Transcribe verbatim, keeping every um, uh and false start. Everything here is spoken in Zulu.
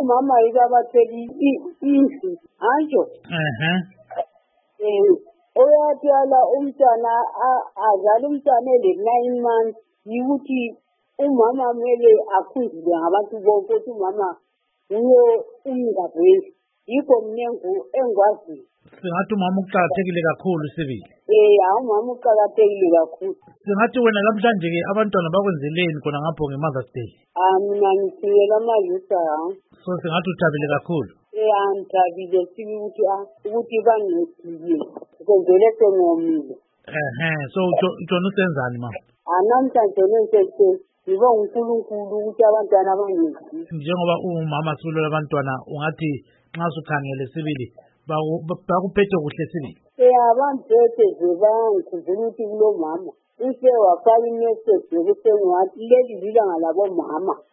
umama ikabatheli indlu anjo ehe eh oyatshala umntwana azala umntwana le nine months yikuthi umama kumele akhunjulwe ngabantu bonke ukuthi umama uyo umngabheli yikho mnengu engwazi singathi umama uqakathekile kakhulu sibili eh umama uqakathekile kakhulu singathi wena namhlanje ke abantwana bakwenzeleni khona ngapho ngeMother's Day ah mina ngithiyela amayusa so singathi uthabile kakhulu eh angithabile sibi ukuthi ukuthi bangithile kwenzele sengomile ehe so utshona usenzani mama anamhlanje nensese ngibonga uNkulunkulu ukuthi abantwana bangenzi njengoba umama sibilo abantwana ungathi nxa usukhangele sibili bakuphethe kuhle sibili eh abantwana zebangikhumbula ukuthi kulomama use wafaka imessage yokuthi ngathi leli lilanga labo mama